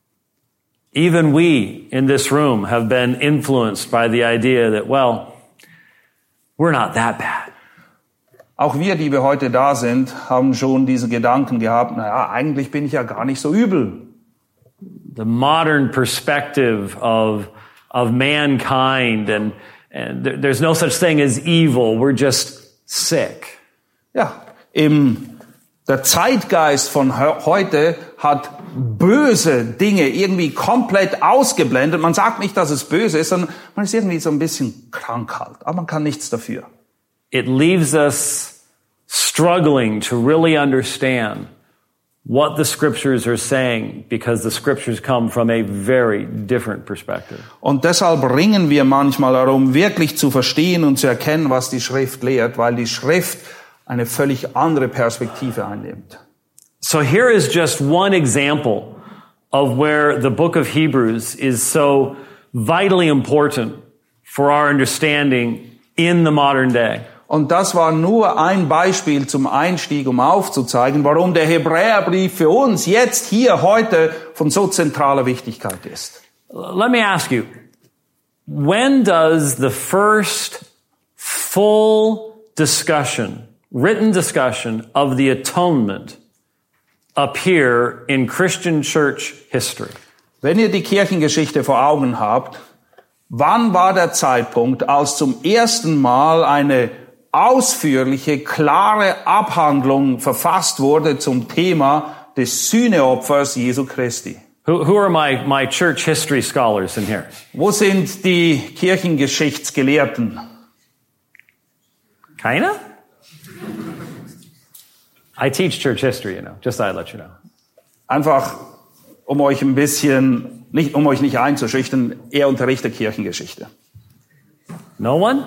Even we in this room have been influenced by the idea that, well, we're not that bad. Auch wir, die wir heute da sind, haben schon diesen Gedanken gehabt, naja, eigentlich bin ich ja gar nicht so übel. The modern perspective of, of mankind and, and there, there's no such thing as evil, we're just sick. Ja, im, der Zeitgeist von heute hat böse Dinge irgendwie komplett ausgeblendet. Man sagt nicht, dass es böse ist, sondern man ist irgendwie so ein bisschen krank halt. Aber man kann nichts dafür. It leaves us struggling to really understand what the scriptures are saying, because the scriptures come from a very different perspective. Und deshalb ringen wir manchmal darum, wirklich zu verstehen und zu erkennen, was die Schrift lehrt, weil die Schrift eine völlig andere Perspektive einnimmt. So here is just one example of where the book of Hebrews is so vitally important for our understanding in the modern day. Und das war nur ein Beispiel zum Einstieg, um aufzuzeigen, warum der Hebräerbrief für uns jetzt hier heute von so zentraler Wichtigkeit ist. Let me ask you, when does the first full discussion, written discussion of the atonement appear in Christian church history? Wenn ihr die Kirchengeschichte vor Augen habt, wann war der Zeitpunkt, als zum ersten Mal eine ausführliche, klare Abhandlung verfasst wurde zum Thema des Sühneopfers Jesu Christi? Who, who are my, my church history scholars in here? Wo sind die Kirchengeschichtsgelehrten? Keiner? I teach church history, you know, just thought I'd let you know. Einfach, um euch ein bisschen, nicht, um euch nicht einzuschüchtern, er unterrichtet Kirchengeschichte. No one?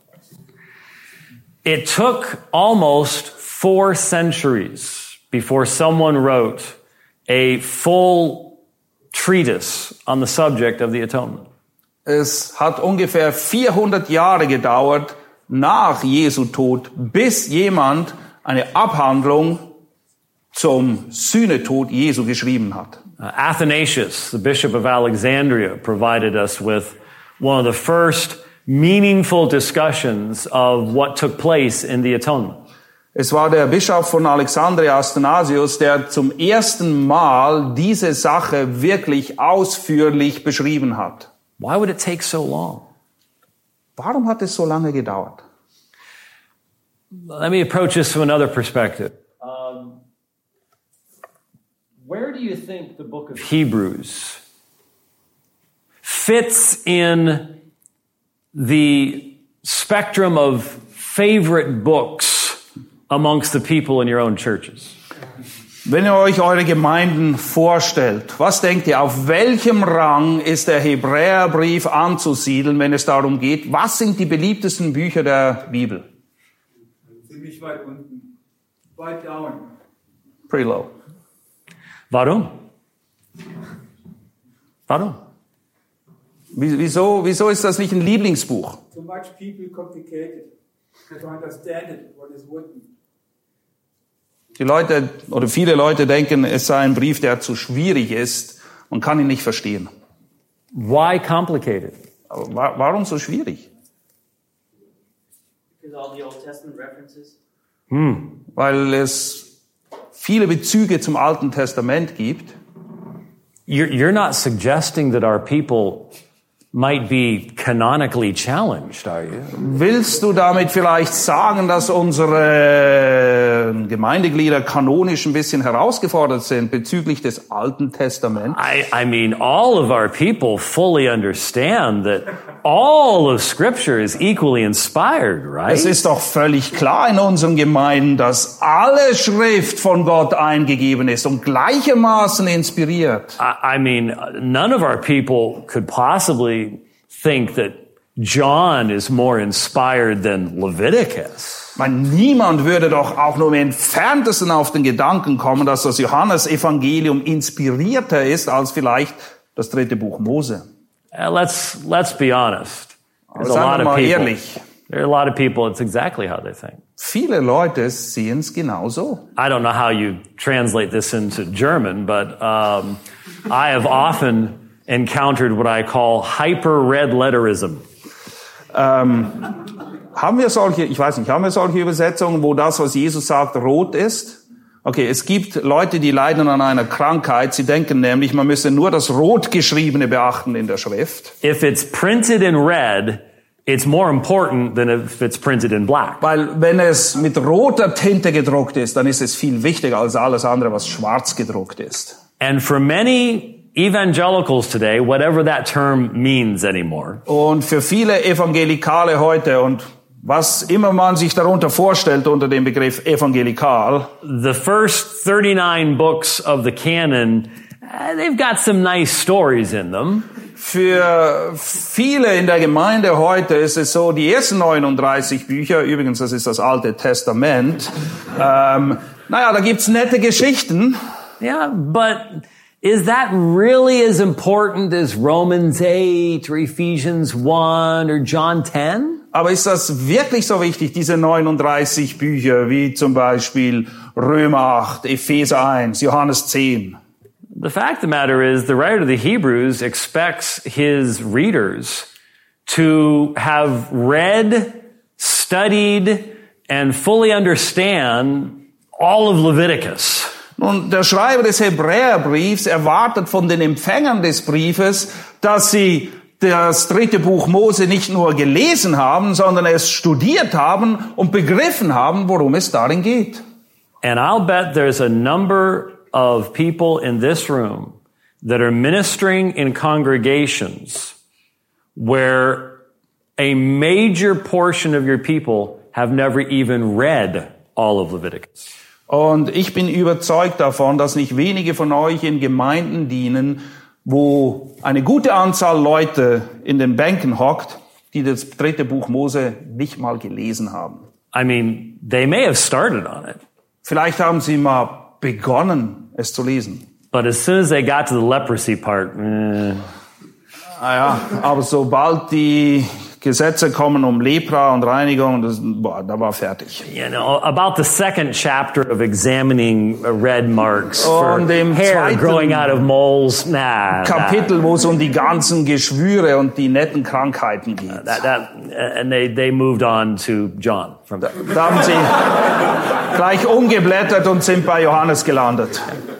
It took almost four centuries before someone wrote a full treatise on the subject of the atonement. Es hat ungefähr vierhundert Jahre gedauert nach Jesu Tod, bis jemand eine Abhandlung zum Sühnetod Jesu geschrieben hat. Uh, Athanasius, the bishop of Alexandria, provided us with one of the first meaningful discussions of what took place in the atonement. Es war der Bischof von Alexandria, Athanasius, der zum ersten Mal diese Sache wirklich ausführlich beschrieben hat. Why would it take so long? Warum hat es so lange gedauert? Let me approach this from another perspective. Um, where do you think the book of Hebrews fits in the spectrum of favorite books amongst the people in your own churches? Wenn ihr euch eure Gemeinden vorstellt, was denkt ihr, auf welchem Rang ist der Hebräerbrief anzusiedeln, wenn es darum geht, was sind die beliebtesten Bücher der Bibel? Ziemlich weit unten. Weit down. Pretty low. Warum? Warum? Wieso, wieso ist das nicht ein Lieblingsbuch? So much people complicated to understand it, what is written. Die Leute oder viele Leute denken, es sei ein Brief, der zu schwierig ist. Man kann ihn nicht verstehen. Why complicated? Aber wa- warum so schwierig? Because all the Old Testament references. Hmm. Weil es viele Bezüge zum Alten Testament gibt. You're, you're not suggesting that our people might be canonically challenged, are you? Willst du damit vielleicht sagen, dass unsere Gemeindeglieder kanonisch ein bisschen herausgefordert sind bezüglich des Alten Testaments? I, I mean, all of our people fully understand that all of Scripture is equally inspired, right? Es ist doch völlig klar in unseren Gemeinden, dass alle Schrift von Gott eingegeben ist und gleichermaßen inspiriert. I, I mean, none of our people could possibly think that John is more inspired than Leviticus. Man, niemand würde doch auch nur im Entferntesten auf den Gedanken kommen, dass das Johannesevangelium inspirierter ist als vielleicht das dritte Buch Mose. Uh, let's let's be honest. Aber There's a seien lot wir of mal people. ehrlich. There are a lot of people. It's exactly how they think. Viele Leute sehen es genauso. I don't know how you translate this into German, but um, I have often encountered what I call hyper red letterism. Ähm, haben wir solche, ich weiß nicht, haben wir solche Übersetzungen, wo das, was Jesus sagt, rot ist? Okay, es gibt Leute, die leiden an einer Krankheit. Sie denken nämlich, man müsse nur das Rotgeschriebene beachten in der Schrift. If it's printed in red, it's more important than if it's printed in black. Weil wenn es mit roter Tinte gedruckt ist, dann ist es viel wichtiger als alles andere, was schwarz gedruckt ist. And for many evangelicals today, whatever that term means anymore, Und für viele Evangelikale heute und was immer man sich darunter vorstellt unter dem Begriff evangelikal, the first thirty-nine books of the canon, uh, they've got some nice stories in them. für viele in der Gemeinde heute ist es so, die ersten neununddreißig Bücher, übrigens das ist das Alte Testament, ähm, naja, da gibt's nette Geschichten. Yeah, but is that really as important as Romans eight or Ephesians one or John ten? Aber ist das wirklich so wichtig, diese neununddreißig Bücher, wie zum Beispiel Römer acht, Epheser eins, Johannes zehn? The fact of the matter is, the writer of the Hebrews expects his readers to have read, studied, and fully understand all of Leviticus. Nun, der Schreiber des Hebräerbriefs erwartet von den Empfängern des Briefes, dass sie das dritte Buch Mose nicht nur gelesen haben, sondern es studiert haben und begriffen haben, worum es darin geht. And I'll bet there's a number of people in this room that are ministering in congregations where a major portion of your people have never even read all of Leviticus. Und ich bin überzeugt davon, dass nicht wenige von euch in Gemeinden dienen, wo eine gute Anzahl Leute in den Bänken hockt, die das dritte Buch Mose nicht mal gelesen haben. I mean, they may have started on it. Vielleicht haben sie mal begonnen, es zu lesen. But as soon as they got to the leprosy part, eh. Naja, aber sobald die Gesetze kommen um Lepra und Reinigung, das, boah, da war fertig. You know, about the second chapter of examining red marks for Und im hair growing zweiten out of moles, nah. Kapitel, wo es um die ganzen Geschwüre und die netten Krankheiten geht. That, that, and they, they moved on to John from there. Da haben sie gleich umgeblättert und sind bei Johannes gelandet.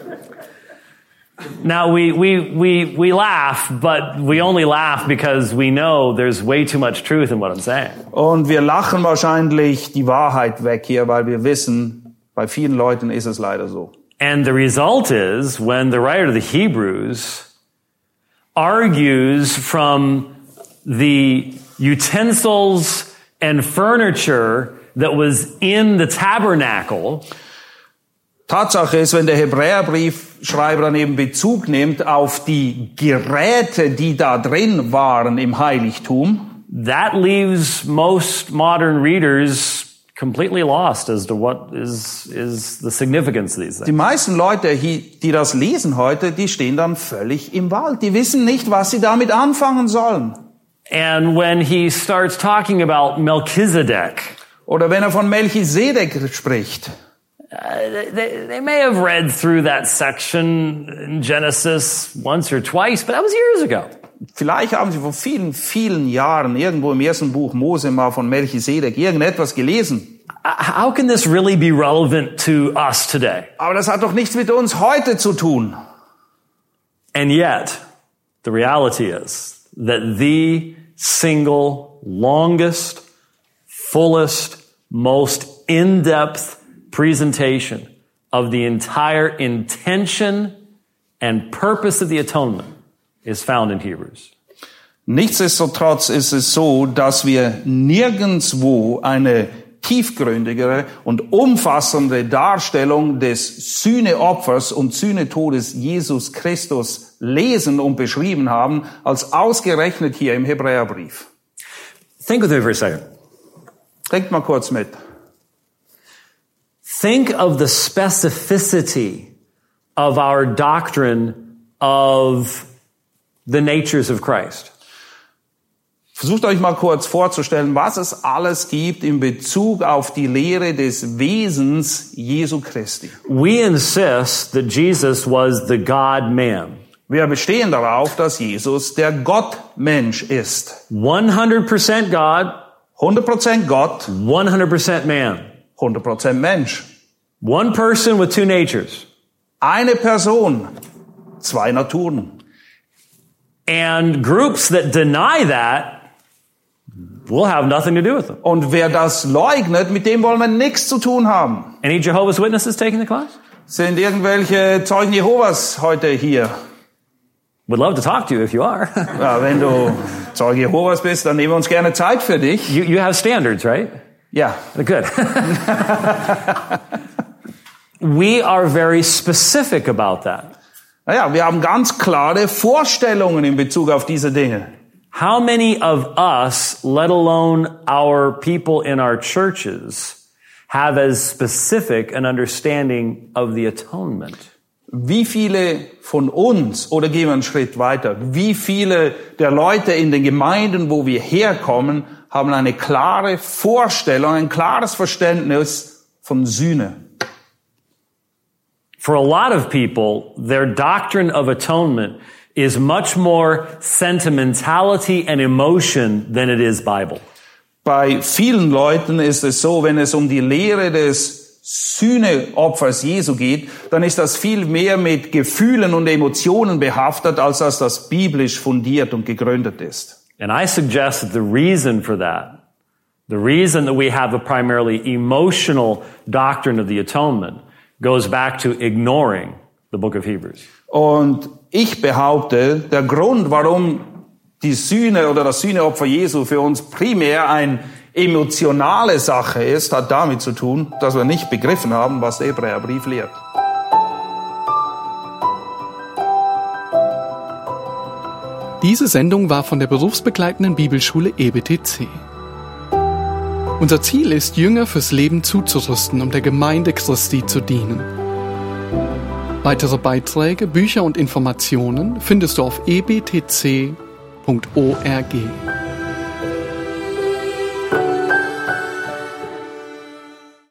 Now we, we, we, we laugh, but we only laugh because we know there's way too much truth in what I'm saying. Und wir lachen wahrscheinlich die Wahrheit weg hier, weil wir wissen, bei vielen Leuten ist es leider so. And the result is, when the writer of the Hebrews argues from the utensils and furniture that was in the tabernacle, Tatsache ist, wenn der Hebräerbriefschreiber dann eben Bezug nimmt auf die Geräte, die da drin waren im Heiligtum, that leaves most modern readers completely lost as to what is, is the significance of these die things. meisten Leute, die das lesen heute, die stehen dann völlig im Wald. Die wissen nicht, was sie damit anfangen sollen. And when he starts talking about Melchizedek, Oder wenn er von Melchisedek spricht, Uh, they, they may have read through that section in Genesis once or twice, but that was years ago. vielleicht haben sie vor vielen, vielen Jahren irgendwo im ersten Buch Mose mal von Melchisedek irgendetwas gelesen. Uh, how can this really be relevant to us today? Aber das hat doch nichts mit uns heute zu tun. And yet, the reality is that the single longest, fullest, most in-depth presentation of the entire intention and purpose of the atonement is found in Hebrews. Nichtsdestotrotz ist es so, dass wir nirgendswo eine tiefgründigere und umfassende Darstellung des Sühneopfers und Sühnetodes Jesus Christus lesen und beschrieben haben, als ausgerechnet hier im Hebräerbrief. Think with me for a second. Denkt mal kurz mit. Think of the specificity of our doctrine of the natures of Christ. Versucht euch mal kurz vorzustellen, was es alles gibt in Bezug auf die Lehre des Wesens Jesu Christi. We insist that Jesus was the God-man. Wir bestehen darauf, dass Jesus der Gottmensch ist. one hundred percent God, hundert Prozent Gott, one hundred percent man. hundert Prozent Mensch. One person with two natures. Eine Person, zwei Naturen. And groups that deny that, we'll have nothing to do with them. Und wer das leugnet, mit dem wollen wir nichts zu tun haben. Any Jehovah's Witnesses taking the class? Sind irgendwelche Zeugen Jehovas heute hier? Would love to talk to you if you are. Ja, wenn du Zeuge Jehovas bist, dann nehmen wir uns gerne Zeit für dich. you, you have standards, right? Ja. Good. We are very specific about that. Naja, wir haben ganz klare Vorstellungen in Bezug auf diese Dinge. How many of us, let alone our people in our churches, have as specific an understanding of the atonement? Wie viele von uns, oder gehen wir einen Schritt weiter, wie viele der Leute in den Gemeinden, wo wir herkommen, haben eine klare Vorstellung, ein klares Verständnis von Sühne? For a lot of people, their doctrine of atonement is much more sentimentality and emotion than it is Bible. Bei vielen Leuten ist es so, wenn es um die Lehre des Sühneopfers Jesu geht, dann ist das viel mehr mit Gefühlen und Emotionen behaftet, als dass das biblisch fundiert und gegründet ist. And I suggest that the reason for that, the reason that we have a primarily emotional doctrine of the atonement, goes back to ignoring the book of Hebrews. Und ich behaupte, der Grund, warum die Sühne oder das Sühneopfer Jesu für uns primär eine emotionale Sache ist, hat damit zu tun, dass wir nicht begriffen haben, was der Hebräerbrief lehrt. Diese Sendung war von der berufsbegleitenden Bibelschule E B T C. Unser Ziel ist, Jünger fürs Leben zuzurüsten, um der Gemeinde Christi zu dienen. Weitere Beiträge, Bücher und Informationen findest du auf e b t c punkt org.